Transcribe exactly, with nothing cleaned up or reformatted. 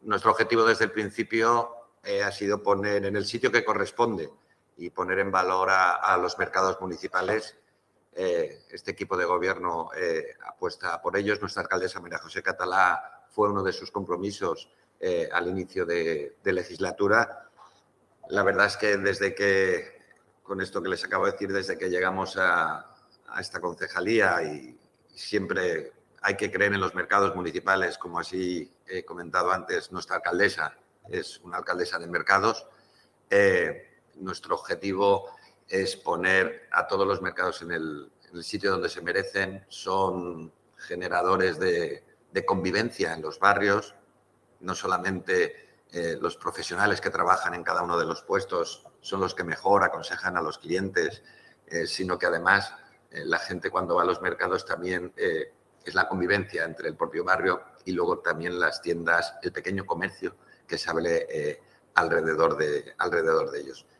nuestro objetivo desde el principio eh, ha sido poner en el sitio que corresponde y poner en valor a, a los mercados municipales. Eh, este equipo de gobierno eh, apuesta por ellos. Nuestra alcaldesa María José Catalá fue uno de sus compromisos eh, al inicio de, de legislatura. La verdad es que desde que, con esto que les acabo de decir, desde que llegamos a, a esta concejalía y, y siempre hay que creer en los mercados municipales, como así he comentado antes, nuestra alcaldesa es una alcaldesa de mercados. Eh, nuestro objetivo es poner a todos los mercados en el, en el sitio donde se merecen. Son generadores de, de convivencia en los barrios, no solamente eh, los profesionales que trabajan en cada uno de los puestos son los que mejor aconsejan a los clientes, eh, sino que además eh, la gente cuando va a los mercados también eh, es la convivencia entre el propio barrio y luego también las tiendas, el pequeño comercio que se hable eh, alrededor, de, alrededor de ellos.